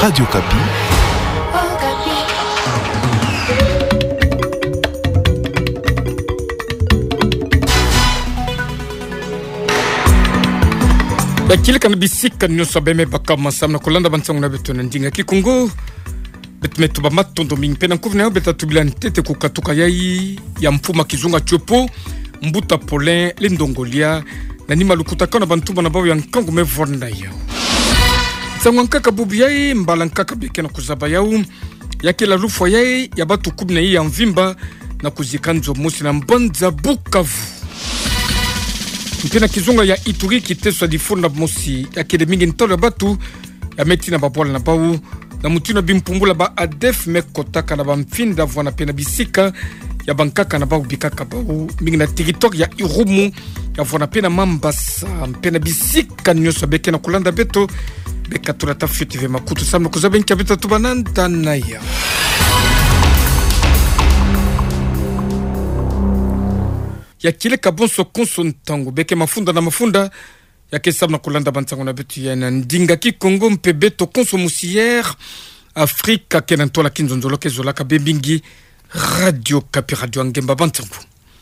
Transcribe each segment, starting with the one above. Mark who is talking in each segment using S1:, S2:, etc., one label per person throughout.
S1: Radio Kapi.
S2: Yakile kan bisika nyoso beme bakama samna kolanda bansangu na beto na ndinga kikungu betmeto ba matondo mingpena nkuvna beta tubilani tete kukatuka yai ya mfuma kizunga chopo mbuta polin lindongolia na nima lukutaka na bantuba na bawo ya nkangu mevonda yao sangu nkaka bubu yai mbala nkaka beke na kuzaba yao yakila lufwa yai ya batu kubina yai ya mvimba na kuzikanzo musi na mbanza Bukavu. Mpena kizunga ya Ituri kiteswa difunda mosi ya kede mingi ntolo batu ya meti na babola na bau na mutuna bimpumbula ba ADF mekotaka na bamfinda vwana pena bisika ya bankaka na bau bikaka bau mingi na territoire ya Irumu ya vwana pena Mambasa mpena bisika nyoso beke na kulanda beto beka turata fiti makutu samno kuzabenki abita tubananda na ya ya kile kabonso konso ntango beke mafunda na mafunda ya kesab na kulanda bantango na betu ya ndinga ki Kongo mpebeto konso musier Afrika kenantola kinzonzolo kezola ka bebingi Radio Kapi Radio Ngemba bantango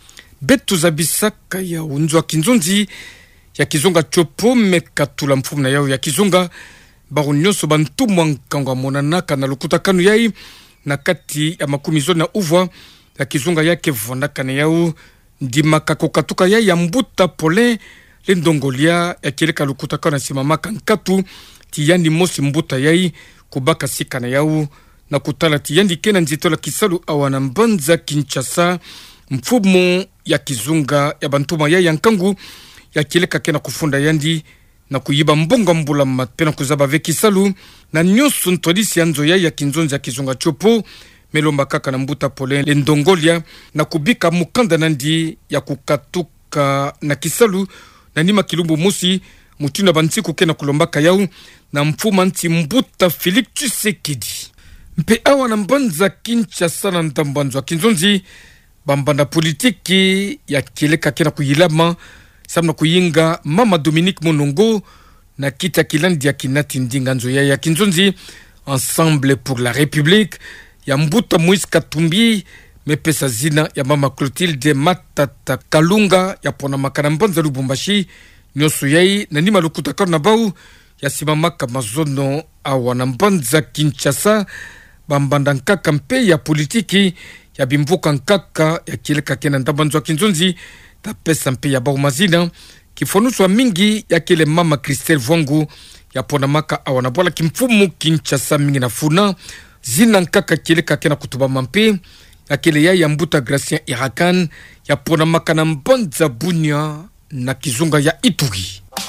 S2: betu zabisaka ya unzwa kinzonzi ya kizunga chopo mekatula mfumu na yao ya kizunga barunyoso bantu mwankango monanaka na lukuta kanu yai na kati ya makumizo na uvwa ya kizunga yake vondaka na yao ndima kakokatuka ya mbuta polin lindongolia ya kileka lukutaka na simamaka nkatu tiyandi mosi mbuta yai kubaka sika na yau na kutala tiyandi kena nzitola kisalu awana mbanza Kinshasa mfumo ya kizunga ya bantuma ya nkangu ya kileka kena kufunda yandi na kuyiba mbonga mbula mapena kuzaba ve kisalu na nyosu ntolisi yanzo ya kinzonzi ya kizunga chopo melomba kaka na mbuta polin lindongolia na kubika mukanda nandi ya kukatuka na kisalu na nima kilumbu musi mutina bantiku kena kulombaka yau na mfuma nti mbuta Felix Tshisekedi mpe awa na mbanza Kinshasa na ntambanzwa kinzonzi bambanda politiki ya kileka kena kuyilama samna kuyinga Mama Dominique Monongo na kita kilandi ya kinati ndinga nzo ya kinzonzi Ensemble pour la République ya mbuta Moïse Katumbi mepesa zina ya Mama Clotilde Matata Kalunga ya pona makana mbanza Lubumbashi nyoso yai na nima lukutaka na bau ya simamaka mazono awa na mbanza Kinshasa bambanda nkaka mpe ya politiki ya bimvuka nkaka ya kileka kena ndambanzwa kinzonzi ta pesa mpe ya bau mazina kifonuswa mingi ya kile Mama Christelle Vwangu ya pona maka awa na bola kimfumu Kinshasa mingi na funa zina nkaka kileka kena kutuba mampe ya kile ya mbuta Gracien Irakan ya pona maka na mbanza Bunia na kizunga ya Ituri.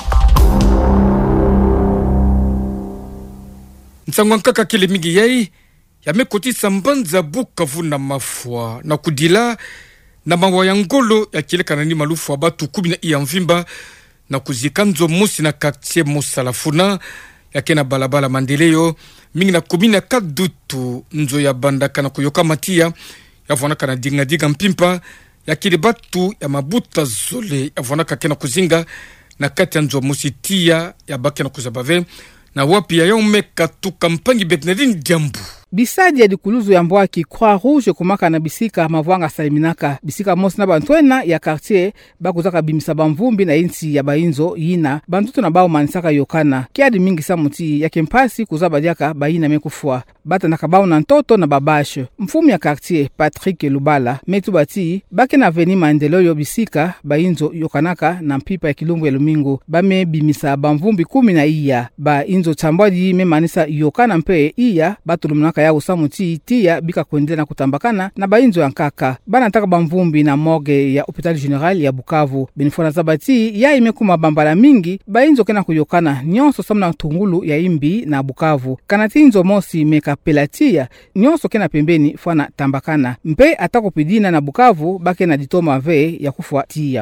S2: Nsangwa nkaka kile mingi yai ya mekotisa mbanza Bukavu na mafua na kudila na mawa ya ngolo ya kileka na ni malufu wa batu kubi na iya mvimba na kuzikanzo musi na quartier Mosalafuna ya kena balabala Mandeleyo mingi na kumina kadutu nzo ya bandaka na kuyoka matia ya vonaka na dinga mpimpa ya kile batu ya mabuta zole ya vonaka kena kuzinga na kati ya nzo musitia ya baki na kuzabave na wapi ya yaumeka tu kampangi Betnedine Diambu.
S3: Bisadi ya dikuluzu ya mbwaki Croix Rouge kumaka na bisika mavwanga saliminaka bisika mosi na bantwena ya quartier bakuzaka bimisa bamvumbi na insi ya bainzo yina bantuto na bao manisaka yokana kiadi mingi samuti ya kempasi kuzaba diaka bayina mekufua bata na kabao na ntoto na babashe mfumu ya quartier Patrick Lubala metu bati bake na veni Mandeleyo bisika bainzo yokanaka na mpipa ya kilumbu ya lumingo bame bimisa bamvumbi 10 na iya ba inzo chambwadi memanisa yokana mpe iya batulumunaka ya usamuti tia bika kuendelea na kutambakana na bainzo ya nkaka bana nataka bamvumbi na morgue ya Hopital General ya Bukavu benifona zabati ya imekuma bambala mingi bainzo kena kuyokana nyonso samna tungulu ya imbi na Bukavu kanatinzo mosi meka pelatia nyonso kena pembeni fana tambakana mpe atakopidina na Bukavu bake na ditoma ve ya kufuatia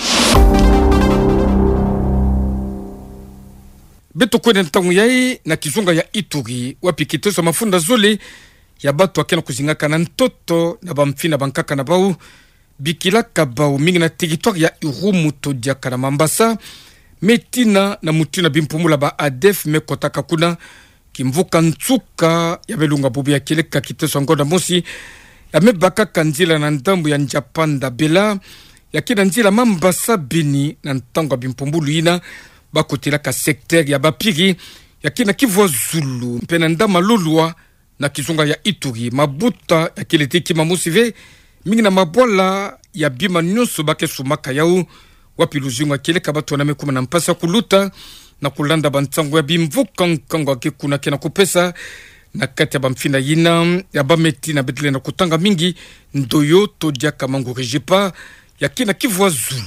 S2: beto kwene ntangu yai na kizunga ya Ituri wapi kitosa mafunda zole ya batu wakena kuzingaka na ntoto na bamfina bankaka na bau bikilaka bau mingi na territoire ya Irumu todiaka na Mambasa metina na mutina bimpumula ba ADF mekotaka kuna kimvuka ntsuka ya belunga bobi ya keleka kiteso ngonda mosi ya mebaka kanzila na ndambu ya njapanda bela ya kina nzila mambasa bini na ntango bimpumbulu ina bakotela ka secteur ya bapiri ya kina Kivu Zulu mpena ndama lulua na kizunga ya Ituri mabuta ya kilete kima musive mingi na mabola ya bima nyonso bake sumaka yau wapi luzunga keleka batu na mekuma na mpasa kuluta na kulanda bantango ya bimvuka nkango ake kuna kena kupesa na kati ya bamfina yina ya bameti na betele na kutanga mingi ndoyo todia kamangu rejipa ya kina Kivu Zulu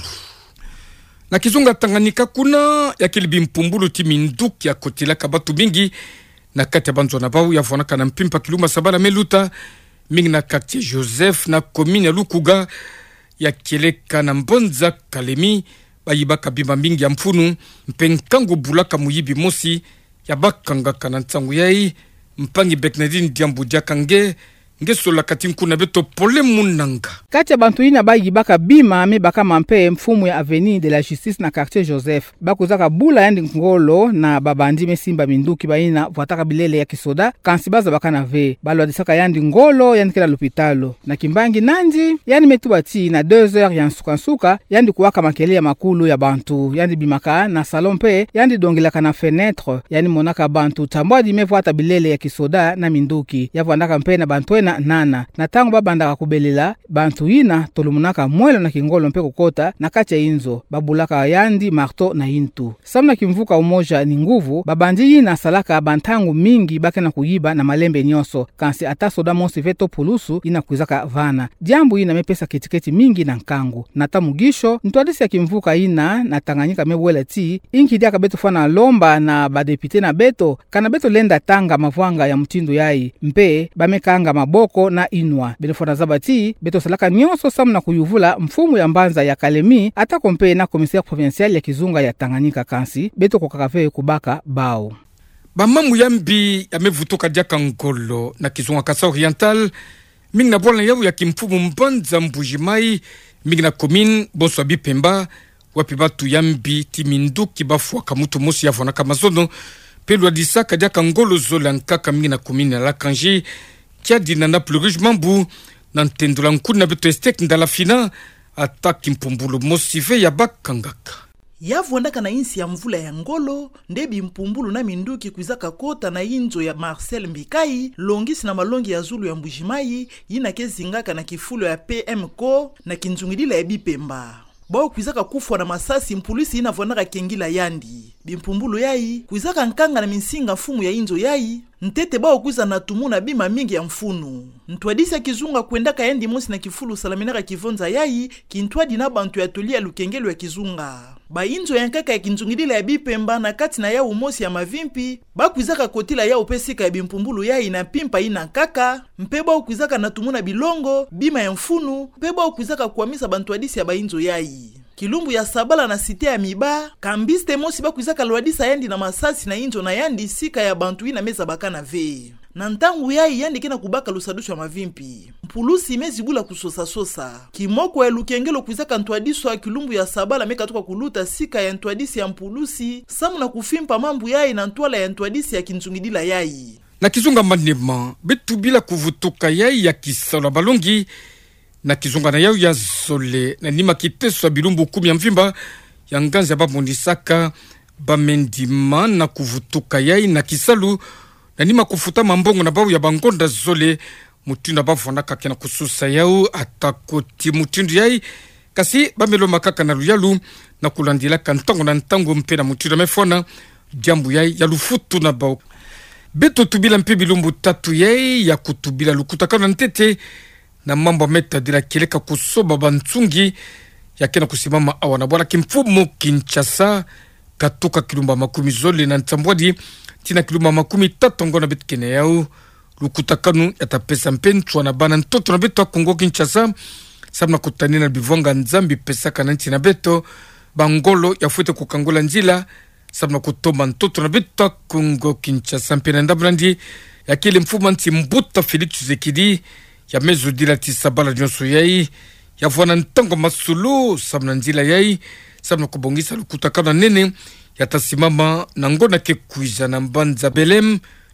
S2: na kizunga Tanganyika kuna ya kilibi mpumbulu timi nduki ya kotila kabatu mingi na kati ya banzo na bau ya vonaka na mpimpa kiluma sabala meluta mingi na quartier Joseph na commune ya Lukuga ya keleka na mbonza Kalemi bayibaka bima mingi ya mfunu mpenkango bulaka muyibi mosi ya bakanga kana ntangu yai mpangi Beknedine Diambu Diakange ngesola katinkuna beto pole munanga
S3: kati ya bantu ina bayibaka bima me baka mampe mfumu ya avenue de la justice na quartier Joseph bakuzaka bula yandi ngolo na babandi mesimba minduki baina vuataka bilele ya kisoda kansibaza baka na ve balo adisaka yandi ngolo yandi kila lopitalo na kimbangi nandi yandi metubati na 2 heures ya nsuka yandi kuwaka makele ya makulu ya bantu yandi bimaka na salon pe yandi dongelaka na fenêtre yandi monaka bantu tambwadi mevuata bilele ya kisoda na minduki yavuandaka mpe na bantu nana na tango babandaka kubelela bantu ina tolumunaka mwelo na kingolo mpe kokota na kati ya inzo babulaka yandi marto na intu samna kimvuka umoja ni nguvu babandi ina salaka bantangu mingi bake na kuyiba na malembe nyoso kansi ata soda monsi veto pulusu ina kuizaka vana jambu ina mepesa ketiketi mingi na nkangu na tamugisho ntwadisi ya kimvuka ina na Tanganyika mewele ti inki diaka beto fana lomba na badepite na beto kana beto lenda tanga mavuanga ya mtindo yai mpe bamekanga maboko na inwa benefona zabati beto salaka nyonso samna kuyuvula mfumu ya mbanza ya Kalemi ata kompe na commissaire provincial ya kizunga ya Tanganyika kansi beto kokakafe kubaka bao
S2: bamamu yambi yamevutoka diaka ngolo na kizunga Kasa Oriental mingi na bola yawu ya kimfumu mbanza mbujimai mingi na commune Boswa Bipemba wapi batu yambi timinduki bafwa kamutu mosi ya vonaka mazono pelu adisaka diaka ngolo zola nkaka mingi na commune ya Lakanji kia dina na plurish mambu na ntendula nkuna beto estek ndala fina ataki mpumbulu mosive ya bakangaka
S1: yavuandaka na insi ya mvula ya ngolo ndebi mpumbulu na minduki kuizaka kota na inzo ya Marcel Mbikai longisi na malongi ya Zulu ya Mbujimai yina kezingaka na kifulo ya PMCO na kinzungidila ya Bipemba bao kuizaka kufwa na masasi mpulisi ina vuandaka kengila yandi bimpumbulu yai kuizaka nkanga na minsinga mfumu ya inzo yai ntete bao kuiza na tumuna bima mingi ya mfunu ntwadisa kizunga kuendaka yendi mosi na kifulu salaminaka kivonza yai kintwadi na bantu ya tolia lukengelu ya kizunga ba inzo ya nkaka ya kinzungidila ya Bipemba na kati na yau mosi ya mavimpi ba kuizaka kotila yau pesika ya bimpumbulu yai na pimpa ina nkaka mpeba kuizaka na tumuna bilongo bima ya mfunu mpeba kuizaka kuamisa bantu adisi ya ba inzo yai kilumbu ya sabala na site ya miba kambiste mosi bakuizaka lwadisa yandi na masasi na injo na yandi sika ya bantu ina meza baka na ve na ntangu yai yandi kena kubaka lusadusho mavimpi mpulusi imezi bula kusosa kimoko ya lukengelo kuizaka ntwadiso ya kilumbu ya sabala meka tuka kuluta sika ya ntwadisi ya mpulusi samu na kufimpa mambu yai na ntwala ya ntwadisi ya kinzungidila yai
S2: na kizunga manema betu bila kuvutuka yai ya kisala balongi na kizunga na yau ya zole na nima kiteswa bilumbu 10 ya mvimba ya nganzi ya babondisaka bamendima na kuvutuka yai na kisalu na nima kufuta mambongo na bau ya bangonda zole mutinda bavonaka kena kususa yau atakoti mutindu yai kasi bamelo makaka na luyalu na kulandila kantango na ntango mpe na mutinda mefona jambu yai ya lufutu na bau beto tubila mpe bilumbu 3 yai ya kutubila lukutaka na ntete na mambo meta dila keleka kusoba bantsungi ya kena kusimama awana bwana kimfumo Kinshasa katoka kilumba makumi zole na ntambwadi tina kilumba makumi 3 ngona betkene yao lukutakanu yatapesa mpenchwa na bana ntoto na beto Kongo Kinshasa sabna kutanina bivonga nzambi pesa kana ntina beto bangolo yafuete kukangola njila sabna kutomba ntoto na beto Kongo Kinshasa mpena ndabrandi ya kile mfuma nti mbuta Felix Tshisekedi ya mezo dila tisabala nyonso yai ya vuana ntango masulu sabna nzila yai sabna kubongisa lukutakana nene ya tasimama na ngona ke kuiza na mbanza Belem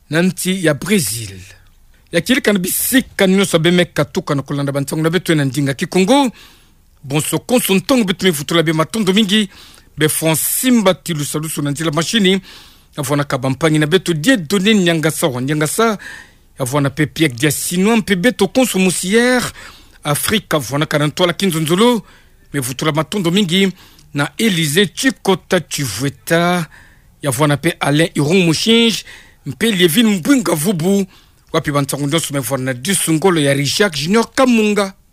S2: nanti ya Brazil ya kilika na bisika nyonso beme katuka na kolanda bantsango na betu na ndinga kikongo bonso konsontongo betu mefutula be matondo mingi be fonsimba tilusalusu na nzila machini avona kabampangi na betu die donné nyangasa avona pepiek dia sinoa mpe beto konso musière Afrika avona karantola kinzonzolo mefutula matondo mingi na Élysée Chikota Chivueta yavona pe Alain Iron Mushinge mpe Lievin Mbwinga Vubu wapi bantsango nyonso mevona disungolo ya Richard Junior Kamunga.